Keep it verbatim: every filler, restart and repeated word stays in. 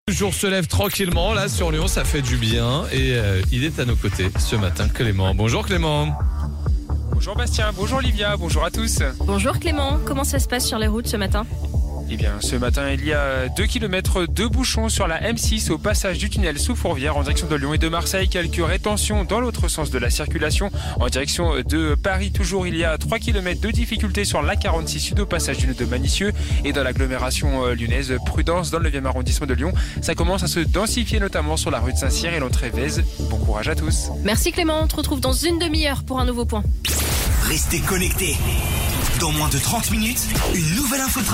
Le jour se lève tranquillement, là, sur Lyon, ça fait du bien. Et euh, il est à nos côtés ce matin, Clément. Bonjour Clément. Bonjour Bastien, bonjour Olivia, bonjour à tous. Bonjour Clément, comment ça se passe sur les routes ce matin ? Eh bien, ce matin, il y a deux kilomètres de bouchons sur la M six au passage du tunnel sous Fourvière en direction de Lyon et de Marseille. Quelques rétentions dans l'autre sens de la circulation. En direction de Paris, toujours, il y a trois kilomètres de difficultés sur l'A quarante-six sud au passage du nœud de Manicieux. Et dans l'agglomération lyonnaise, prudence dans le neuvième arrondissement de Lyon. Ça commence à se densifier, notamment sur la rue de Saint-Cyr et l'entrée Vèze. Bon courage à tous. Merci Clément, on te retrouve dans une demi-heure pour un nouveau point. Restez connectés. Dans moins de trente minutes, une nouvelle info.